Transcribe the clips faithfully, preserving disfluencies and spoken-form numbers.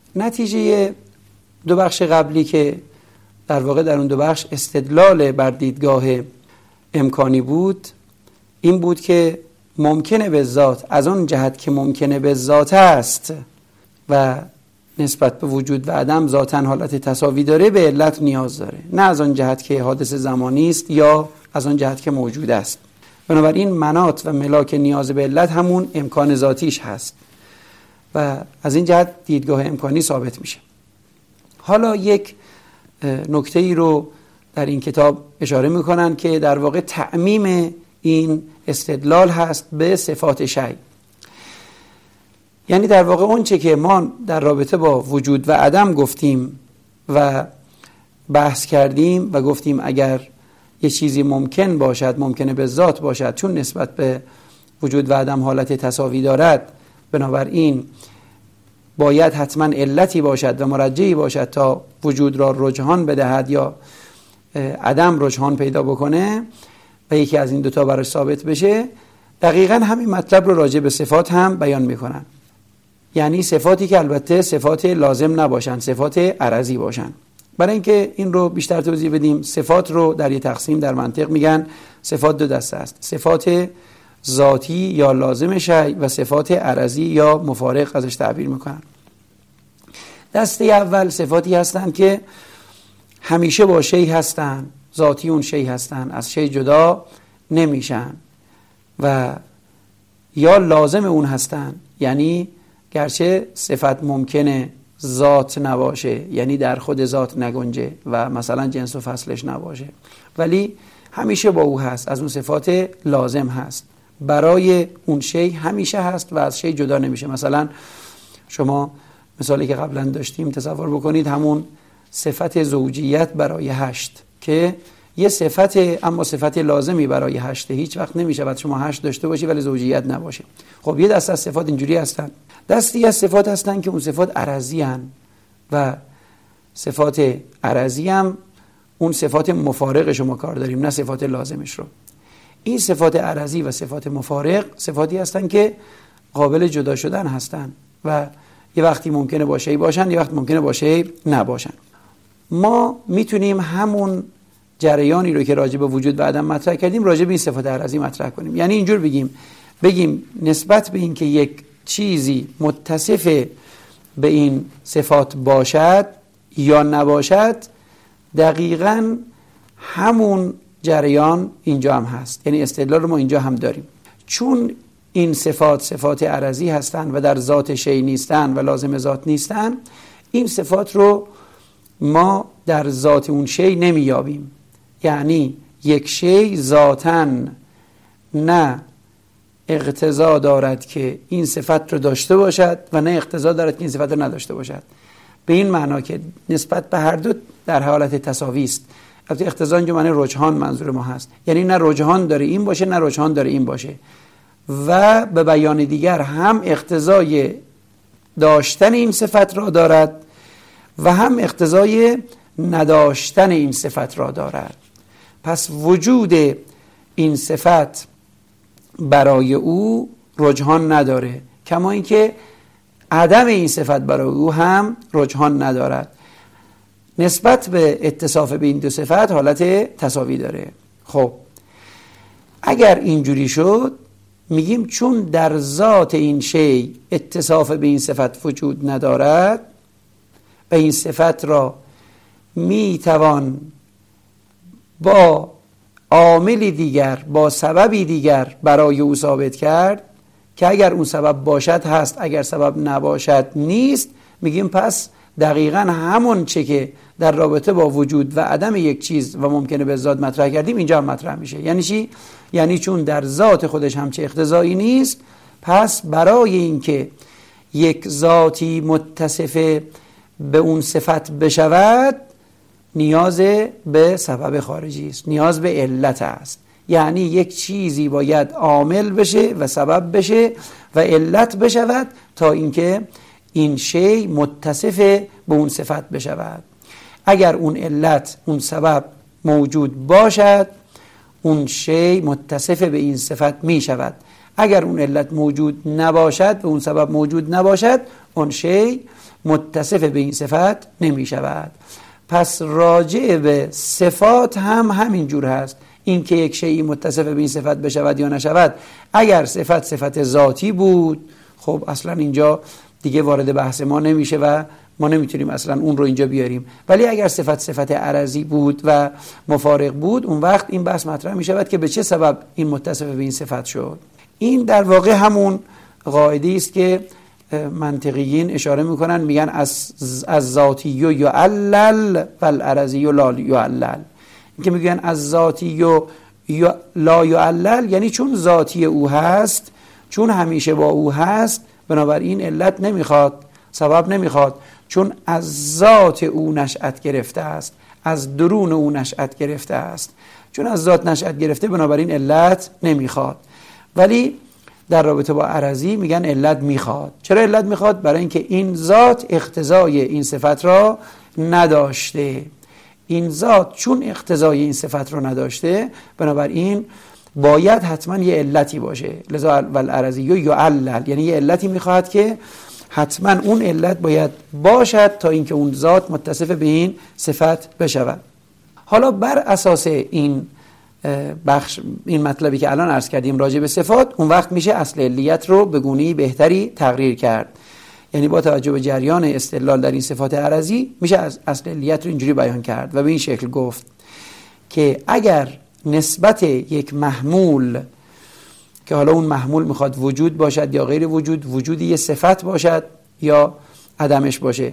نتیجه دو بخش قبلی که در واقع در اون دو بخش استدلال بر دیدگاه امکانی بود این بود که ممکنه به ذات از اون جهت که ممکنه به ذات است و نسبت به وجود و عدم ذاتاً حالت تساوی داره به علت نیاز داره، نه از اون جهت که حادث زمانی است یا از اون جهت که موجود است. بنابراین مناط و ملاک نیاز به علت همون امکان ذاتیش هست و از این جهت دیدگاه امکانی ثابت میشه. حالا یک نکته ای رو در این کتاب اشاره میکنن که در واقع تعمیم این استدلال هست به صفات شیء. یعنی در واقع اون چه که ما در رابطه با وجود و عدم گفتیم و بحث کردیم و گفتیم اگر یه چیزی ممکن باشد ممکنه به ذات باشد چون نسبت به وجود و عدم حالت تساوی دارد، بنابراین باید حتما علتی باشد و مرجعی باشد تا وجود را رجحان بدهد یا عدم رجحان پیدا بکنه و یکی از این دوتا براش ثابت بشه. دقیقاً همین مطلب رو راجع به صفات هم بیان میکنن، یعنی صفاتی که البته صفات لازم نباشن، صفات عرضی باشن. برای اینکه این رو بیشتر توضیح بدیم، صفات رو در یه تقسیم در منطق میگن صفات دو دسته است: صفات ذاتی یا لازم شیء و صفات عرضی یا مفارق ازش تعبیر میکنن. دسته اول صفاتی هستند که همیشه با شیء هستن، ذاتی اون شیء هستن، از شیء جدا نمیشن و یا لازم اون هستن، یعنی گرچه صفت ممکنه ذات نباشه، یعنی در خود ذات نگنجه و مثلا جنس و فصلش نباشه، ولی همیشه با او هست، از اون صفات لازم هست، برای اون شیء همیشه هست و از شیء جدا نمیشه. مثلا شما مثالی که قبلا داشتیم تصور بکنید همون صفت زوجیت برای هشت که یه صفت اما صفت لازمی برای هشت، هیچ وقت نمیشه بعد شما هشت داشته باشی ولی زوجیت نباشه. خب یه دسته از صفات اینجوری هستن. دستی از صفات هستن که اون صفات عرضی هن و صفات عرضی هم اون صفات مفارق شما کار داریم، نه صفات لازمش رو. این صفات عرضی و صفات مفارق صفاتی هستن که قابل جدا شدن هستن و یه وقتی ممکنه با شیء باشن، یه وقت ممکنه با شیء نباشن. ما میتونیم همون جریانی رو که راجع به وجود و عدم مطرح کردیم راجع به این صفات عرضی مطرح کنیم. یعنی اینجور بگیم بگیم نسبت به این که یک چیزی متصف به این صفات باشد یا نباشد، دقیقاً همون جریان اینجا هم هست، یعنی استدلال رو ما اینجا هم داریم. چون این صفات صفات عرضی هستن و در ذات شیء نیستن و لازم ذات نیستن، این صفات رو ما در ذات اون شیء نمیابیم. یعنی یک شیء ذاتاً نه اقتضا دارد که این صفت رو داشته باشد و نه اقتضا دارد که این صفت رو نداشته باشد، به این معنا که نسبت به هر دو در حالت تساوی است. البته اقتضا اینجا معنی رجحان منظور ما هست، یعنی نه رجحان داره این باشه نه رجحان داره این باشه، و به بیان دیگر هم اقتضای داشتن این صفت را دارد و هم اقتضای نداشتن این صفت را دارد. پس وجود این صفت برای او رجحان نداره، کما اینکه عدم این صفت برای او هم رجحان ندارد. نسبت به اتصاف به این دو صفت حالت تساوی داره. خب اگر اینجوری شد میگیم چون در ذات این شیء اتصاف به این صفت وجود ندارد و این صفت را میتوان با عاملی دیگر با سببی دیگر برای او ثابت کرد که اگر اون سبب باشد هست، اگر سبب نباشد نیست، میگیم پس دقیقاً همون چه که در رابطه با وجود و عدم یک چیز و ممکنه به ذات مطرح کردیم اینجا هم مطرح میشه. یعنی چی؟ یعنی چون در ذات خودش هم چه اقتضایی نیست، پس برای اینکه یک ذاتی متصف به اون صفت بشود نیاز به سبب خارجی است، نیاز به علت است. یعنی یک چیزی باید عامل بشه و سبب بشه و علت بشود تا اینکه این شیء متصف به اون صفت بشود. اگر اون علت اون سبب موجود باشد اون شیء متصف به این صفت می شود. اگر اون علت موجود نباشد و اون سبب موجود نباشد اون شیء متصف به این صفت نمی شود. پس راجع به صفات هم همین جور هست. این که یک شیئی متصف به این صفت بشود یا نشود، اگر صفت صفت ذاتی بود خب اصلا اینجا دیگه وارد بحث ما نمیشه و ما نمیتونیم اصلا اون رو اینجا بیاریم. ولی اگر صفت صفت عرضی بود و مفارق بود، اون وقت این بحث مطرح میشود که به چه سبب این متصف به این صفت شد. این در واقع همون قاعده است که منطقیین اشاره میکنن، میگن از از ذاتی و یعلل و العرضی و لا یعلل. این که میگن از ذاتی و لا یعلل یعنی چون ذاتی او هست، چون همیشه با او هست، بنابراین علت نمیخواد، سبب نمیخواد، چون از ذات او نشأت گرفته است، از درون او نشأت گرفته است. چون از ذات نشأت گرفته بنابراین علت نمیخواد. ولی در رابطه با عرضی میگن علت میخواد. چرا علت میخواد؟ برای اینکه این ذات اقتضای این صفت را نداشته. این ذات چون اقتضای این صفت را نداشته، بنابراین باید حتما یه علتی باشه. لذا والعرضی یعلل، یعنی یه علتی میخواد که حتما اون علت باید باشد تا اینکه اون ذات متصف به این صفت بشود. حالا بر اساس این بخش، این مطلبی که الان عرض کردیم راجع به صفات، اون وقت میشه اصل علیت رو به گونه‌ای بهتری تقریر کرد. یعنی با توجه به جریان استدلال در این صفات عرضی میشه از اصل علیت رو اینجوری بیان کرد و به این شکل گفت که اگر نسبت یک محمول که حالا اون محمول میخواد وجود باشد یا غیر وجود، وجودی یه صفت باشد یا عدمش باشه،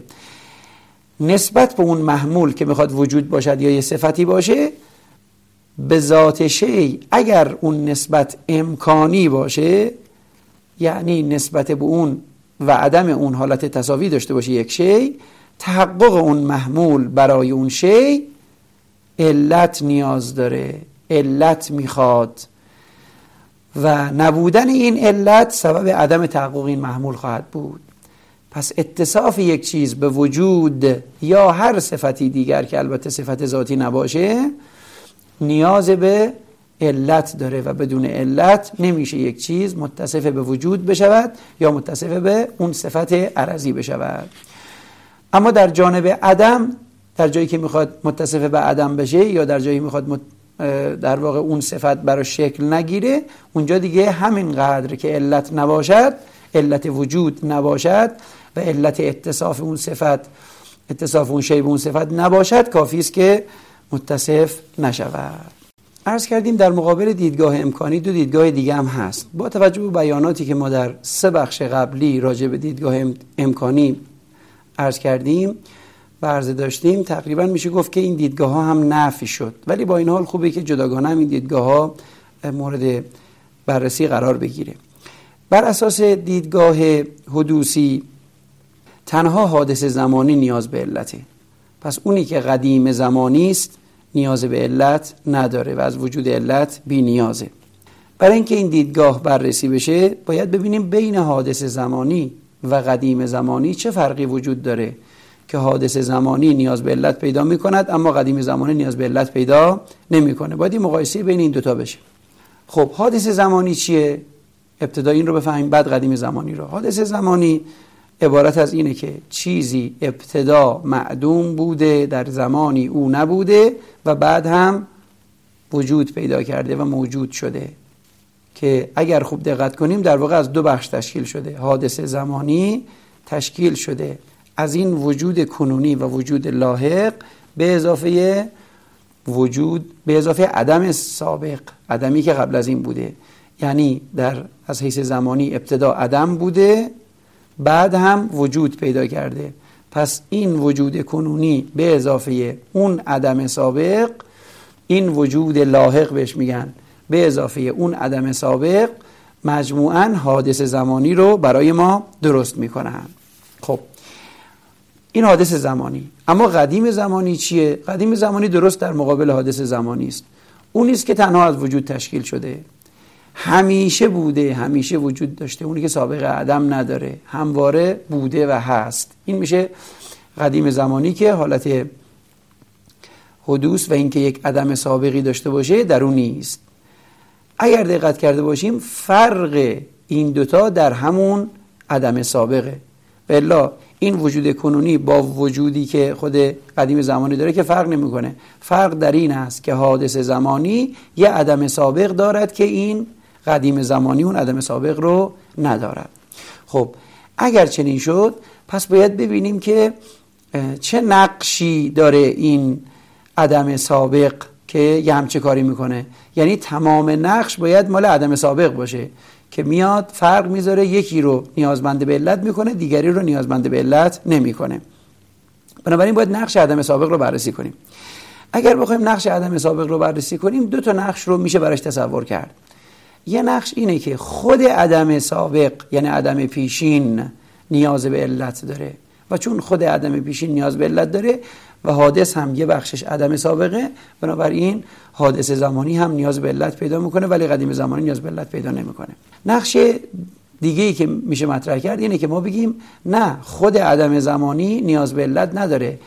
نسبت به اون محمول که میخواد وجود باشد یا یه صفتی باشه، به ذات شی اگر اون نسبت امکانی باشه، یعنی نسبت به اون و عدم اون حالت تساوی داشته باشه یک شی، تحقق اون محمول برای اون شی علت نیاز داره، علت میخواد و نبودن این علت سبب عدم تحقق این محمول خواهد بود. پس اتصاف یک چیز به وجود یا هر صفتی دیگر که البته صفت ذاتی نباشه نیاز به علت داره و بدون علت نمیشه یک چیز متصف به وجود بشود یا متصف به اون صفت عرضی بشود. اما در جانب عدم، در جایی که میخواد متصف به عدم بشه یا در جایی میخواد مت... در واقع اون صفت برای شکل نگیره، اونجا دیگه همین قدر که علت نباشد، علت وجود نباشد و علت اتصاف اون صفت، اتصاف اون شی به اون صفت نباشد، کافی است که متصف نشود. عرض کردیم در مقابل دیدگاه امکانی دو دیدگاه دیگه هم هست. با توجه به بیاناتی که ما در سه بخش قبلی راجع به دیدگاه امکانی عرض کردیم و عرض داشتیم، تقریبا میشه گفت که این دیدگاه ها هم نفی شد. ولی با این حال خوبه که جداگانه هم این دیدگاه ها مورد بررسی قرار بگیره. بر اساس دیدگاه حدوثی تنها حادث زمانی نیاز به علته. پس اونی که قدیم زمانی است نیاز به علت نداره و از وجود علت بی نیازه. برای اینکه این دیدگاه بررسی بشه باید ببینیم بین حادث زمانی و قدیم زمانی چه فرقی وجود داره که حادث زمانی نیاز به علت پیدا میکند اما قدیم زمانی نیاز به علت پیدا نمیکنه. باید این مقایسه بین این دوتا بشه. خب حادث زمانی چیه؟ ابتدا این رو بفهمیم بعد قدیم زمانی رو. حادث زمانی عبارت از اینه که چیزی ابتدا معدوم بوده، در زمانی او نبوده و بعد هم وجود پیدا کرده و موجود شده، که اگر خوب دقت کنیم در واقع از دو بخش تشکیل شده. حادث زمانی تشکیل شده از این وجود کنونی و وجود لاحق به اضافه وجود به اضافه عدم سابق، عدمی که قبل از این بوده. یعنی در از حیث زمانی ابتدا عدم بوده بعد هم وجود پیدا کرده. پس این وجود کنونی به اضافه اون عدم سابق، این وجود لاحق بهش میگن، به اضافه اون عدم سابق، مجموعاً حادث زمانی رو برای ما درست میکنن. خب این حادث زمانی. اما قدیم زمانی چیه؟ قدیم زمانی درست در مقابل حادث زمانی است. اون نیست که تنها از وجود تشکیل شده، همیشه بوده، همیشه وجود داشته. اونی که سابقه عدم نداره، همواره بوده و هست. این میشه قدیم زمانی که حالت حدوث و اینکه یک عدم سابقی داشته باشه در اون نیست. اگر دقت کرده باشیم فرق این دوتا در همون عدم سابقه. بلا این وجود کنونی با وجودی که خود قدیم زمانی داره که فرق نمیکنه. فرق در این است که حادث زمانی یه عدم سابق دارد که این قدیم زمانی اون عدم سابق رو ندارد. خب اگر چنین شد پس باید ببینیم که چه نقشی داره این عدم سابق که یه همچه کاری میکنه. یعنی تمام نقش باید مال عدم سابق باشه که میاد فرق میذاره، یکی رو نیازمند به علت میکنه، دیگری رو نیازمند به علت نمیکنه. بنابراین باید نقش عدم سابق رو بررسی کنیم. اگر بخوایم نقش عدم سابق رو بررسی کنیم دو تا نقش رو میشه براش تصور کرد. یه نقش اینه که خود عدم سابق یعنی عدم پیشین نیاز به علت داره و چون خود عدم پیشین نیاز به علت داره و حادث هم یه بخشش عدم سابقه، بنابراین حادث زمانی هم نیاز به علت پیدا میکنه ولی قدیم زمانی نیاز به علت پیدا نمیکنه. نقش دیگه ای که میشه مطرح کرد اینه که ما بگیم نه، خود عدم زمانی نیاز به علت نداره،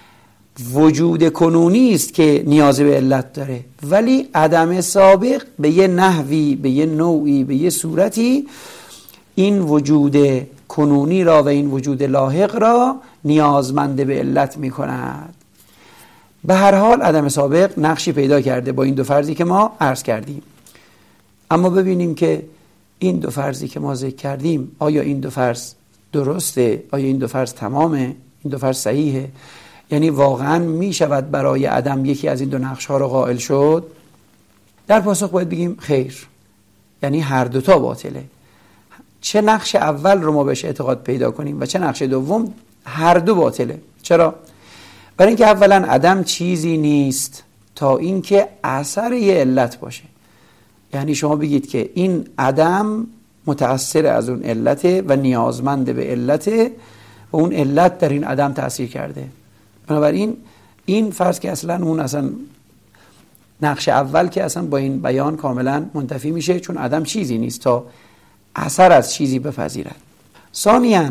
وجود کنونی است که نیاز به علت داره، ولی عدم سابق به یه نحوی، به یه نوعی، به یه صورتی این وجود کنونی را و این وجود لاحق را نیازمند به علت می کند. به هر حال عدم سابق نقشی پیدا کرده با این دو فرضی که ما عرض کردیم. اما ببینیم که این دو فرضی که ما ذکر کردیم آیا این دو فرض درسته؟ آیا این دو فرض تمامه؟ این دو فرض صحیحه؟ یعنی واقعا می شود برای عدم یکی از این دو نقش ها رو قائل شد؟ در پاسخ باید بگیم خیر، یعنی هر دوتا باطله. چه نقش اول رو ما بهش اعتقاد پیدا کنیم و چه نقش دوم، هر دو باطله. چرا؟ برای اینکه اولا عدم چیزی نیست تا اینکه اثر یه علت باشه. یعنی شما بگید که این عدم متأثر از اون علته و نیازمند به علته و اون علت در این عدم تأثیر کرده. بنابراین این فرض که اصلا اون اصلا نقش اول که اصلا با این بیان کاملا منتفی میشه، چون عدم چیزی نیست تا اثر از چیزی بپذیرد. ثانیاً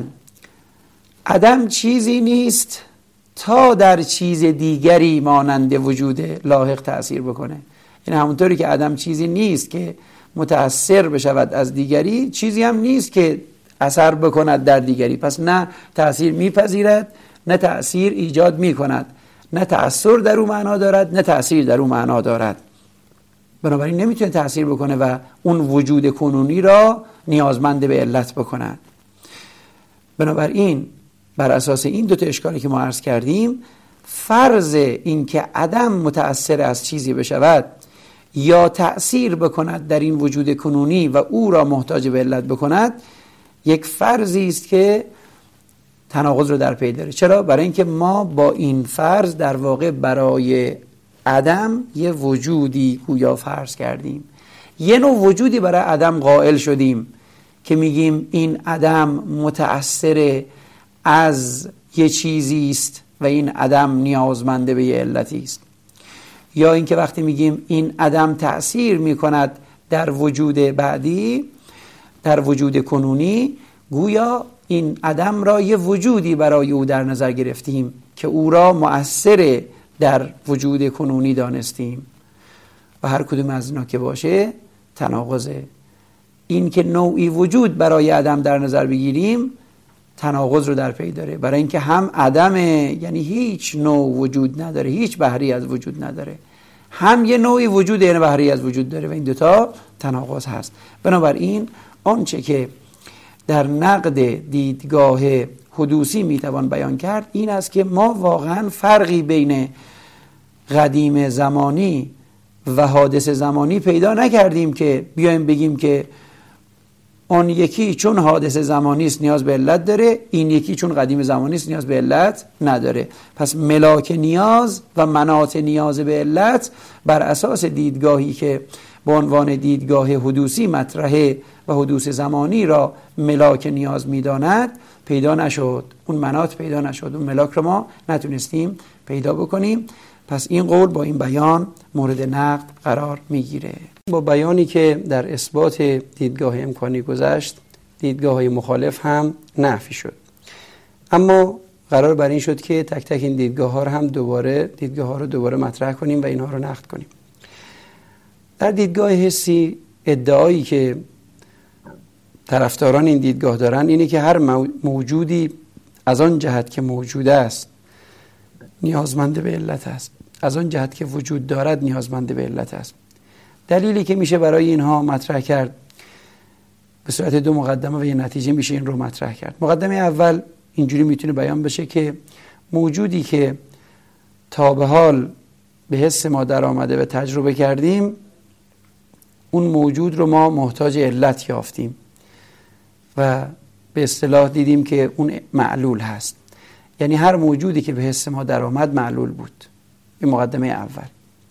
عدم چیزی نیست تا در چیز دیگری مانند وجود لاحق تأثیر بکنه. یعنی همونطوری که عدم چیزی نیست که متأثر بشود از دیگری، چیزی هم نیست که اثر بکند در دیگری. پس نه تأثیر میپذیرد نه تأثیر ایجاد میکند، نه تأثیر در اون معنا دارد نه تأثیر در اون معنا دارد. بنابراین نمیتونه تأثیر بکنه و اون وجود کنونی را نیازمند به علت بکند. بنابراین بر اساس این دو تا اشکالی که ما عرض کردیم، فرض این که عدم متأثر از چیزی بشود یا تأثیر بکند در این وجود کنونی و او را محتاج به علت بکند، یک فرضی است که تناقض رو در پی داره. چرا؟ برای اینکه ما با این فرض در واقع برای عدم یه وجودی گویا فرض کردیم، یه نوع وجودی برای عدم قائل شدیم که میگیم این عدم متأثر از یه چیزی است و این عدم نیازمند به یه علتی است. یا اینکه وقتی میگیم این عدم تأثیر میکند در وجود بعدی، در وجود کنونی، گویا این عدم را یه وجودی برای او در نظر گرفتیم که او را مؤثر در وجود کنونی دانستیم و هر کدوم از اینا که باشه تناقضه. این که نوعی وجود برای عدم در نظر بگیریم تناقض رو در پی داره، برای اینکه هم عدم یعنی هیچ نوع وجود نداره، هیچ بهری از وجود نداره، هم یه نوعی وجود یعنی بهری از وجود داره و این دوتا تناقض هست. بنابراین آنچه که در نقد دیدگاه حدوثی میتوان بیان کرد این است که ما واقعا فرقی بین قدیم زمانی و حادث زمانی پیدا نکردیم که بیایم بگیم که اون یکی چون حادث زمانی است نیاز به علت داره، این یکی چون قدیم زمانی است نیاز به علت نداره. پس ملاک نیاز و مناط نیاز به علت بر اساس دیدگاهی که به عنوان دیدگاه حدوثی مطرحه و حدوث زمانی را ملاک نیاز میداند پیدا نشد، اون مناط پیدا نشد، اون ملاک رو ما نتونستیم پیدا بکنیم. پس این قول با این بیان مورد نقد قرار میگیره. با بیانی که در اثبات دیدگاه امکانی گذشت، دیدگاه های مخالف هم نفی شد. اما قرار بر این شد که تک تک این دیدگاه ها رو هم دوباره دیدگاه ها رو دوباره مطرح کنیم و اینها رو نقد کنیم. در دیدگاه حسی ادعایی که طرفداران این دیدگاه دارن اینه که هر موجودی از آن جهت که موجود است نیازمند به علت است، از آن جهت که وجود دارد نیازمند به علت است. دلیلی که میشه برای اینها مطرح کرد به صورت دو مقدمه و یه نتیجه میشه این رو مطرح کرد. مقدمه اول اینجوری میتونه بیان بشه که موجودی که تا به حال به حس ما در آمده و تجربه کردیم، اون موجود رو ما محتاج علت یافتیم و به اصطلاح دیدیم که اون معلول هست. یعنی هر موجودی که به حس ما در آمد معلول بود. این مقدمه اول.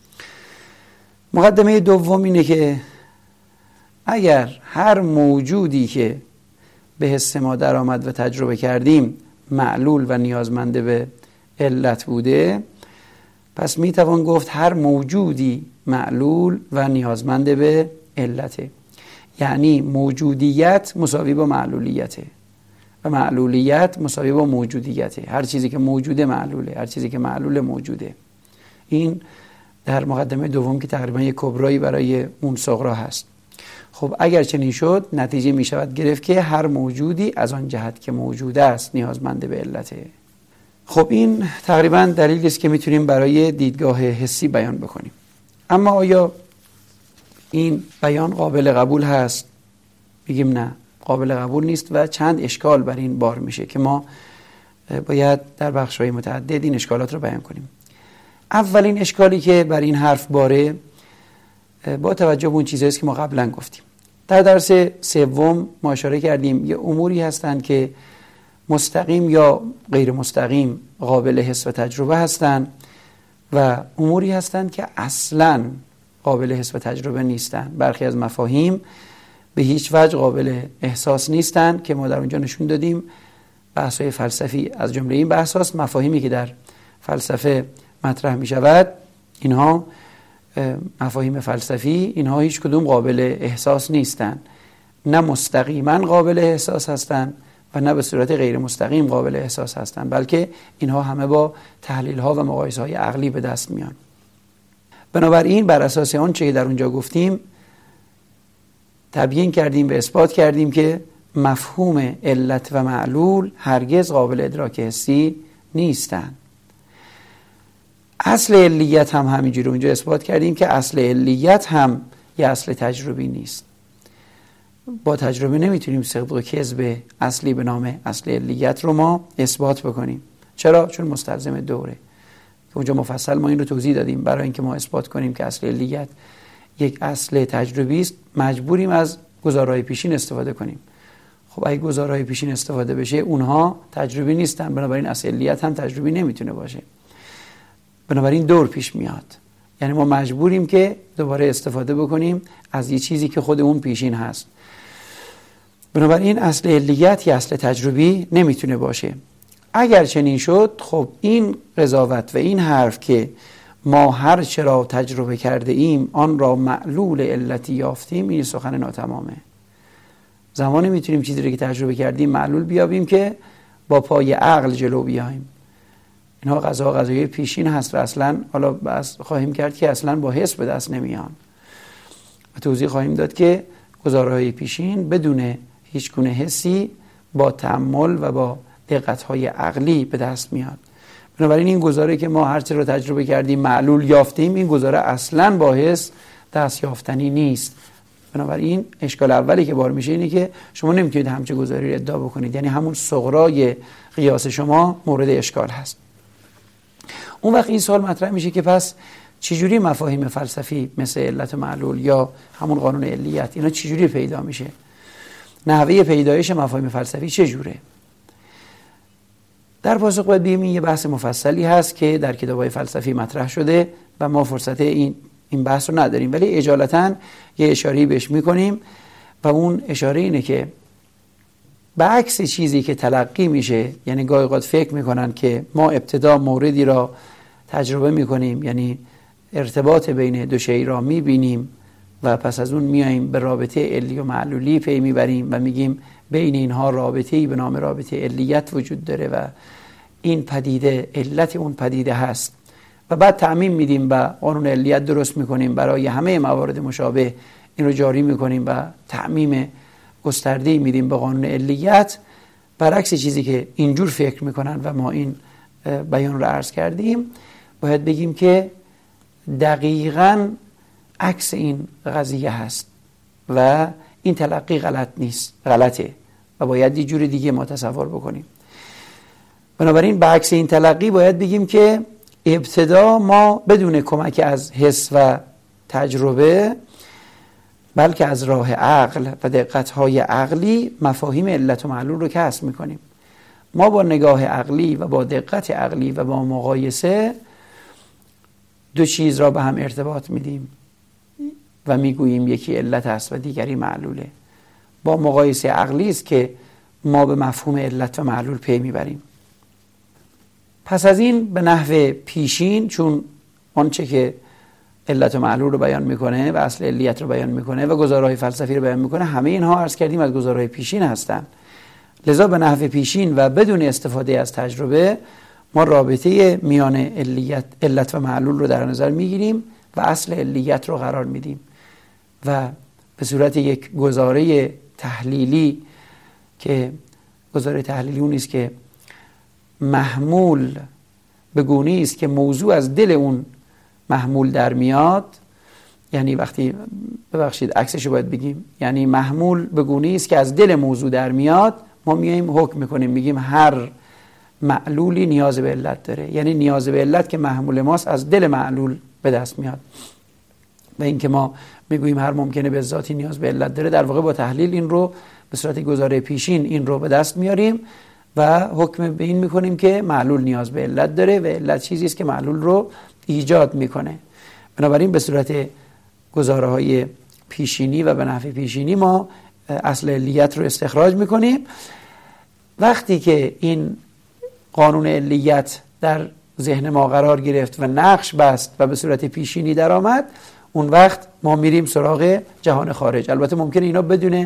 مقدمه دوم اینه که اگر هر موجودی که به حس ما در آمد و تجربه کردیم معلول و نیازمند به علت بوده، پس می توان گفت هر موجودی معلول و نیازمند به علته. یعنی موجودیت مساوی با معلولیته و معلولیت مساوی با موجودیته. هر چیزی که موجوده معلوله، هر چیزی که معلول موجوده. این در مقدمه دوم که تقریبا یک کبرایی برای اون صغرا هست. خب اگر چنین شد نتیجه می شود گرفت که هر موجودی از آن جهت که موجود است نیازمند به علته. خب این تقریبا دلیلی است که میتونیم برای دیدگاه حسی بیان بکنیم. اما آیا این بیان قابل قبول هست؟ میگیم نه، قابل قبول نیست و چند اشکال بر این بار میشه که ما باید در بخش‌های متعدد این اشکالات رو بیان کنیم. اولین اشکالی که بر این حرف باره با توجه به اون چیزایی است که ما قبلا گفتیم. در درس سوم ما اشاره کردیم یه اموری هستند که مستقیم یا غیر مستقیم قابل حس و تجربه هستند و اموری هستند که اصلاً قابل حس و تجربه نیستند. برخی از مفاهیم به هیچ وجه قابل احساس نیستند که ما در اونجا نشون دادیم. بحث‌های فلسفی از جمله این بحث هست. مفاهیمی که در فلسفه مطرح می شود اینها مفاهیم فلسفی، اینها هیچ کدوم قابل احساس نیستند. نه مستقیما قابل احساس هستند و نه به صورت غیر مستقیم قابل احساس هستند، بلکه اینها همه با تحلیل ها و مقایسه های عقلی به دست میان. بنابراین بر اساس آن چه در اونجا گفتیم تبیین کردیم و اثبات کردیم که مفهوم علت و معلول هرگز قابل ادراک حسی نیستند. اصل علیت هم همینجوری اونجا اثبات کردیم که اصل علیت هم یه اصل تجربی نیست. با تجربه نمیتونیم صدق و کذب اصلی به نام اصل علیت رو ما اثبات بکنیم. چرا؟ چون مستلزم دوره. اونجا مفصل ما این رو توضیح دادیم. برای اینکه ما اثبات کنیم که اصل علیت یک اصل تجربی است مجبوریم از گزارهای پیشین استفاده کنیم. خب اگه گزارهای پیشین استفاده بشه اونها تجربی نیستن، بنابراین اصل علیت هم تجربی نمیتونه باشه. بنابراین دور پیش میاد. یعنی ما مجبوریم که دوباره استفاده بکنیم از یه چیزی که خود اون پیشین هست. بنابراین اصل علیت یا اصل تجربی نمیتونه باشه. اگر چنین شد خب این قضاوت و این حرف که ما هر چرا تجربه کرده ایم آن را معلول علتی یافتیم، این سخن ناتمامه. زمانی میتونیم چیزی رو که تجربه کردیم معلول بیابیم که با پای عقل جلو بیایم. اینها قضا قضایی پیشین هست و اصلا حالا بس خواهیم کرد که اصلا با حس به دست نمیان و توضیح خواهیم داد که گزارهای پیشین بدون هیچ گونه حسی با تأمل و با دقت‌های عقلی به دست میاد. بنابراین این گزاره که ما هرچه رو تجربه کردیم معلول یافتیم، این گزاره اصلا با حس دست یافتنی نیست. بنابراین اشکال اولی که بار میشه اینه که شما نمیتونید همچه گزاری رو ادعا بکنید، یعنی همون صغرای قیاس شما مورد اشکال هست. اون وقت این سوال مطرح میشه که پس چجوری مفاهیم فلسفی مثل علت و معلول یا همون قانون علیت اینا چجوری پیدا میشه؟ نحوه پیدایش مفاهیم فلسفی چجوره؟ در پاسخ باید بگیم این یه بحث مفصلی هست که در کتاب‌های فلسفی مطرح شده و ما فرصت این این بحث رو نداریم، ولی اجالتاً یه اشاره‌ای بهش میکنیم و اون اشاره اینه که برعکس چیزی که تلقی میشه، یعنی گاهی اوقات فکر میکنن که ما ابتدا موردی را تجربه میکنیم، یعنی ارتباط بین دو شی را میبینیم و پس از اون میایم به رابطه علی و معلولی پی میبریم و میگیم بین اینها رابطه‌ای به نام رابطه علیت وجود داره و این پدیده علت اون پدیده هست و بعد تعمیم میدیم و قانون علیت درست میکنیم برای همه موارد مشابه، این رو جاری میکنیم و تعمیم گسترده‌ای میدیم به قانون علیت برعکس چیزی که اینجور فکر میکنن و ما این بیان رو عرض کردیم، باید بگیم که دقیقاً عکس این قضیه هست و این تلقی غلط نیست، غلطه و باید یه جور دیگه ما تصور بکنیم. بنابراین بعکس این تلقی باید بگیم که ابتدا ما بدون کمک از حس و تجربه، بلکه از راه عقل و دقت‌های عقلی مفاهیم علت و معلول رو کسب میکنیم. ما با نگاه عقلی و با دقت عقلی و با مقایسه دو چیز را به هم ارتباط میدیم و میگوییم یکی علت است و دیگری معلوله. با مقایسه عقلی است که ما به مفهوم علت و معلول پی میبریم. پس از این به نحو پیشین، چون آنچه که علت و معلول رو بیان میکنه و اصل علیت رو بیان میکنه و گزارهای فلسفی رو بیان میکنه، همه اینها عرض کردیم از گزارهای پیشین هستن. لذا به نحو پیشین و بدون استفاده از تجربه ما رابطه میان علیت علت و معلول رو در نظر میگیریم و اصل علیت رو قرار میدیم و به صورت یک گزاره تحلیلی، که گزاره تحلیلی اون است که محمول به گونه‌ای است که موضوع از دل اون محمول در میاد، یعنی وقتی ببخشید عکسش رو باید بگیم، یعنی محمول به گونه‌ای است که از دل موضوع در میاد، ما میایم حکم میکنیم، میگیم هر معلولی نیاز به علت داره، یعنی نیاز به علت که محمول ماست از دل معلول به دست میاد. و اینکه ما میگوییم هر ممکنه به ذاتی نیاز به علت داره، در واقع با تحلیل این رو به صورت گزاره پیشین این رو به دست میاریم و حکم به این میکنیم که معلول نیاز به علت داره و علت چیزی است که معلول رو ایجاد میکنه. بنابراین به صورت گزاره های پیشینی و به نحو پیشینی ما اصل علیت رو استخراج میکنیم. وقتی که این قانون علیت در ذهن ما قرار گرفت و نقش بست و به صورت پیشینی در آمد، اون وقت ما میریم سراغ جهان خارج. البته ممکنه اینا بدون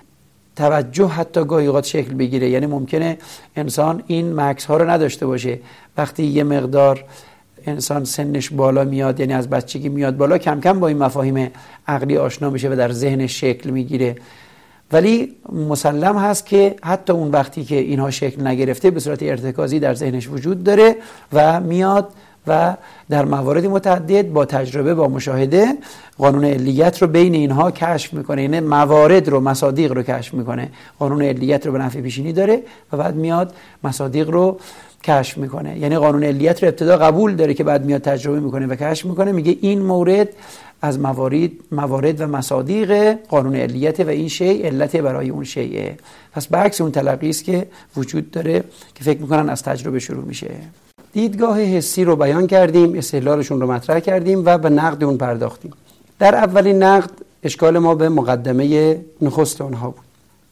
توجه حتی گاهی اوقات شکل بگیره، یعنی ممکنه انسان این مکس ها رو نداشته باشه. وقتی یه مقدار انسان سنش بالا میاد، یعنی از بچگی میاد بالا، کم کم با این مفاهیم عقلی آشنا میشه و در ذهنش شکل میگیره. ولی مسلم هست که حتی اون وقتی که اینها شکل نگرفته به صورت ارتکازی در ذهنش وجود داره و میاد و در موارد متعدد با تجربه، با مشاهده قانون علیت رو بین اینها کشف میکنه، یعنی موارد رو، مصادیق رو کشف میکنه. قانون علیت رو به نحو پیشینی داره و بعد میاد مصادیق رو کشف میکنه، یعنی قانون علیت رو ابتدا قبول داره که بعد میاد تجربه میکنه و کشف میکنه، میگه این مورد از موارد موارد و مصادیق قانون علیت و این شیء علت برای اون شیء. پس برعکس اون تلقی است که وجود داره که فکر میکنن از تجربه شروع میشه. دیدگاه حسی رو بیان کردیم، استدلالشون رو مطرح کردیم و به نقد اون پرداختیم. در اولین نقد اشکال ما به مقدمه نخست اونها بود.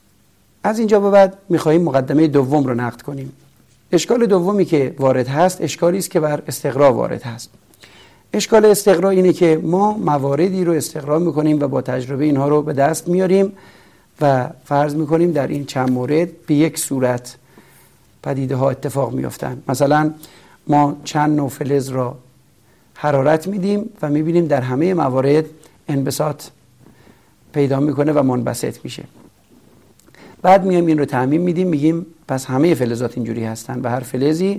از اینجا به بعد میخواییم مقدمه دوم رو نقد کنیم. اشکال دومی که وارد هست اشکالی است که بر استقرا وارد هست. اشکال استقرا اینه که ما مواردی رو استقرا میکنیم و با تجربه اینها رو به دست میاریم و فرض میکنیم در این چند مورد به یک صورت پدیده ها اتفاق میافتند. مثلا ما چند نوع فلز را حرارت میدیم و میبینیم در همه موارد انبساط پیدا میکنه و منبسط میشه. بعد میایم این رو تعمیم میدیم، میگیم پس همه فلزات اینجوری هستن و هر فلزی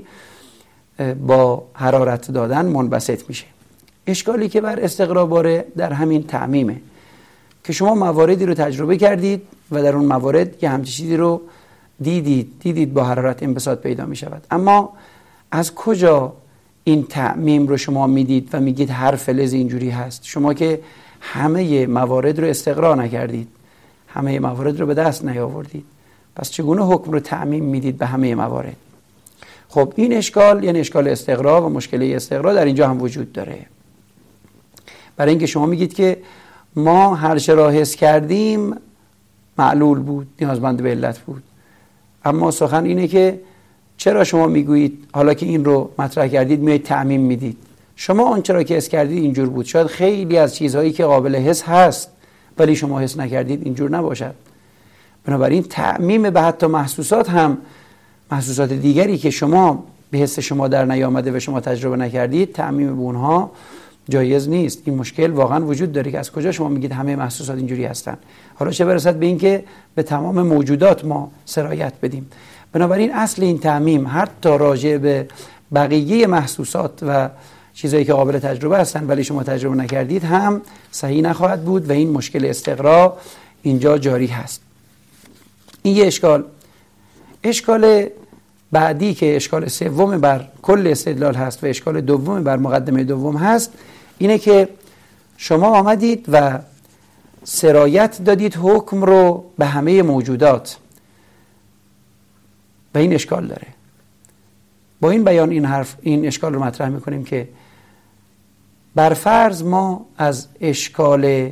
با حرارت دادن منبسط میشه. اشکالی که بر استقرا باره در همین تعمیمه که شما مواردی رو تجربه کردید و در اون موارد یه همچین چیزی رو دیدید دیدید با حرارت انبساط پیدا می شود، اما از کجا این تعمیم رو شما میدید و میگید هر فلز اینجوری هست؟ شما که همه موارد رو استقرا نکردید، همه موارد رو به دست نیاوردید، پس چگونه حکم رو تعمیم میدید به همه موارد؟ خب این اشکال یعنی اشکال استقرا و مشکل استقرا در اینجا هم وجود داره. برای اینکه شما میگید که ما هر چه را حس کردیم معلول بود، نیازمند به علت بود، اما سخن اینه که چرا شما میگویید حالا که این رو مطرح کردید میایید تعمیم میدید؟ شما آنچه را که حس کردید اینجور بود. شاید خیلی از چیزهایی که قابل حس هست ولی شما حس نکردید اینجور نباشد. بنابراین تعمیم به حتی محسوسات هم، محسوسات دیگری که شما به حس شما در نیامده و شما تجربه نکردید، تعمیم به اونها جایز نیست. این مشکل واقعا وجود داره که از کجا شما میگید همه محسوسات اینجوری هستن؟ حالا چه برسد به این که به تمام موجودات ما سرایت بدیم. بنابراین اصل این تعمیم حتی راجع به بقیه محسوسات و چیزایی که قابل تجربه هستن ولی شما تجربه نکردید هم صحیح نخواهد بود و این مشکل استقرا اینجا جاری هست. این یه اشکال. اشکال بعدی که اشکال سوم بر کل استدلال هست و اشکال دوم بر مقدمه دوم هست اینه که شما آمدید و سرایت دادید حکم رو به همه موجودات و این اشکال داره. با این بیان این حرف این اشکال رو مطرح میکنیم که بر فرض ما از اشکال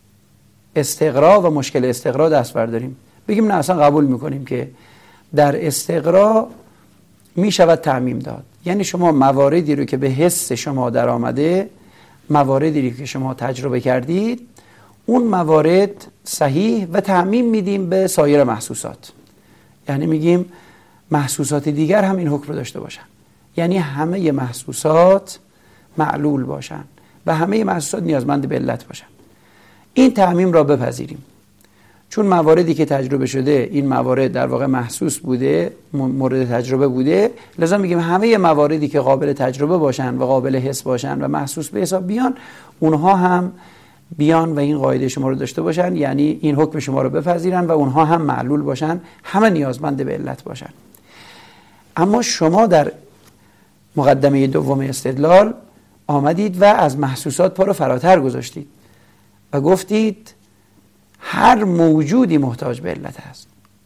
استقرا و مشکل استقرا دست برداریم، بگیم نه اصلا قبول میکنیم که در استقرا میشود تعمیم داد. یعنی شما مواردی رو که به حس شما در آمده، مواردی رو که شما تجربه کردید، اون موارد صحیح و تعمیم میدیم به سایر محسوسات. یعنی میگیم محسوسات دیگر هم این حکم رو داشته باشن، یعنی همه محسوسات معلول باشن و همه محسوسات نیازمند به علت باشن. این تعمیم را بپذیریم چون مواردی که تجربه شده این موارد در واقع محسوس بوده، مورد تجربه بوده، لذا میگیم همه مواردی که قابل تجربه باشن و قابل حس باشن و محسوس به حساب بیان اونها هم بیان و این قاعده شما رو داشته باشن، یعنی این حکم شما رو بپذیرن و اونها هم معلول باشن، همه نیازمند به علت باشن. اما شما در مقدمه دوم استدلال آمدید و از محسوسات پا رو فراتر گذاشتید و گفتید هر موجودی محتاج به علت است.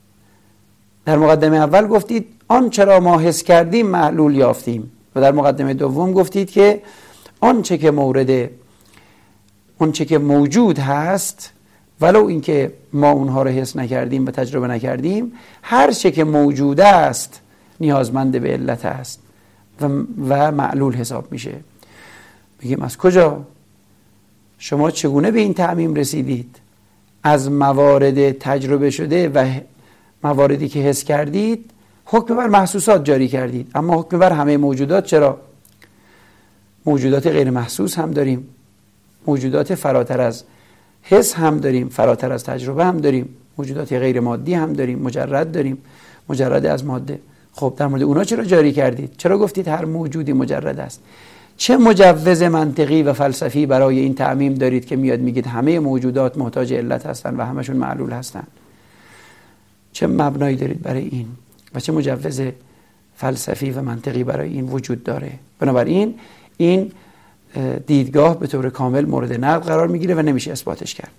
در مقدمه اول گفتید آنچه را ما حس کردیم معلول یافتیم و در مقدمه دوم گفتید که آنچه که مورد آنچه که موجود هست ولو اینکه ما اونها رو حس نکردیم و تجربه نکردیم، هر چه که موجود است نیازمند به علت است و, و معلول حساب میشه. بگیم از کجا؟ شما چگونه به این تعمیم رسیدید؟ از موارد تجربه شده و مواردی که حس کردید حکم بر محسوسات جاری کردید، اما حکم بر همه موجودات چرا؟ موجودات غیر محسوس هم داریم، موجودات فراتر از حس هم داریم، فراتر از تجربه هم داریم، موجودات غیر مادی هم داریم، مجرد داریم، مجرد از ماده. خب در مورد اونا چرا جاری کردید؟ چرا گفتید هر موجودی مجرد است؟ چه مجوز منطقی و فلسفی برای این تعمیم دارید که میاد میگید همه موجودات محتاج علت هستن و همشون معلول هستن؟ چه مبنایی دارید برای این و چه مجوز فلسفی و منطقی برای این وجود داره؟ بنابراین این دیدگاه به طور کامل مورد نقد قرار میگیره و نمیشه اثباتش کرد.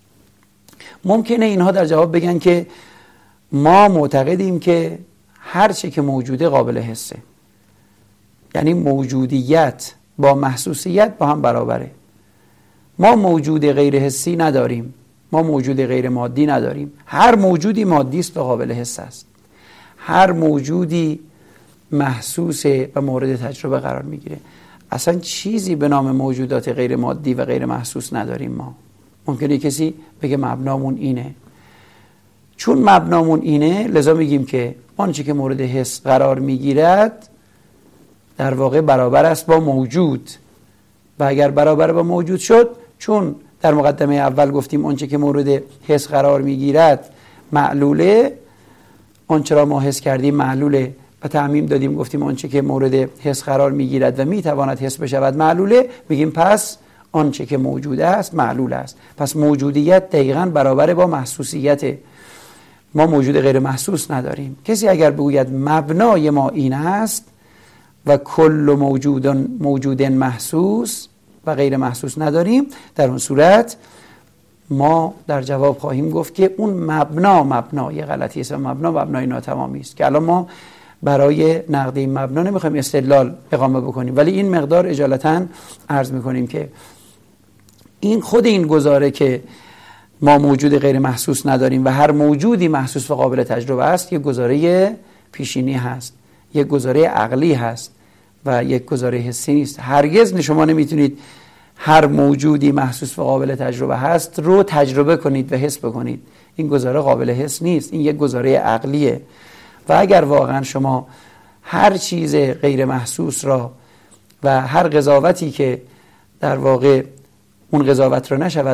ممکنه اینها در جواب بگن که ما معتقدیم که هر چه که موجوده قابل حسه، یعنی موجودیت با محسوسیت با هم برابره. ما موجود غیر حسی نداریم، ما موجود غیر مادی نداریم. هر موجودی مادی است و قابل حس است، هر موجودی محسوس و مورد تجربه قرار میگیره. اصلا چیزی به نام موجودات غیر مادی و غیر محسوس نداریم ما. ممکنه کسی بگه مبنامون اینه. چون مبنامون اینه لذا میگیم که آنچه که مورد حس قرار میگیرد در واقع برابر است با موجود و اگر برابر با موجود شد، چون در مقدمه اول گفتیم آنچه که مورد حس قرار میگیرد معلوله، آنچه را ما حس کردیم معلوله و تعمیم دادیم گفتیم آنچه که مورد حس قرار میگیرد و میتواند حس بشود معلوله، بگیم پس آنچه که موجود است معلول است. پس موجودیت دقیقاً برابر با محسوسیت. ما موجود غیر محسوس نداریم. کسی اگر بگوید مبنای ما این است و کل موجود موجود محسوس و غیر محسوس نداریم، در اون صورت ما در جواب خواهیم گفت که اون مبنا مبنای غلطی است و مبنا مبنای ناتمامی است که الان ما برای نقد این مبنا نمیخوایم استدلال اقامه بکنیم، ولی این مقدار اجالتا عرض میکنیم که این خود این گزاره که ما موجود غیر محسوس نداریم و هر موجودی محسوس و قابل تجربه است یک گزاره پیشینی هست، یک گزاره عقلی هست و یک گزاره حسی نیست. هرگز شما نمیتونید هر موجودی محسوس و قابل تجربه هست رو تجربه کنید و حس بکنید. این گزاره قابل حس نیست، این یک گزاره عقلیه. و اگر واقعا شما هر چیز غیر محسوس را و هر قضاوتی که در واقع اون قضاوت را نشود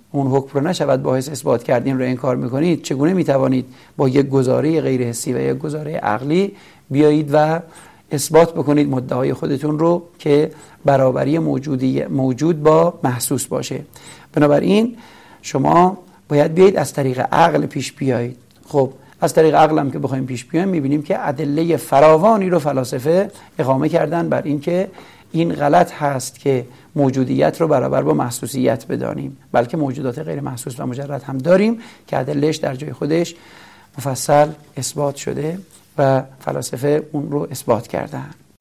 اون حکم رو نشود باعث اثبات کردین رو انکار میکنید، چگونه میتوانید با یک گزاره غیر حسی و یک گزاره عقلی بیایید و اثبات بکنید مدعای خودتون رو که برابری موجودی موجود با محسوس باشه؟ بنابراین شما باید بیایید از طریق عقل پیش بیایید. خب از طریق عقل هم که بخوایم پیش بیایم میبینیم که ادله فراوانی رو فلاسفه اقامه کردن بر این که این غلط هست که موجودیت رو برابر با محسوسیت بدانیم، بلکه موجودات غیر محسوس و مجرد هم داریم که ادلهش در جای خودش مفصل اثبات شده و فلاسفه اون رو اثبات کردن.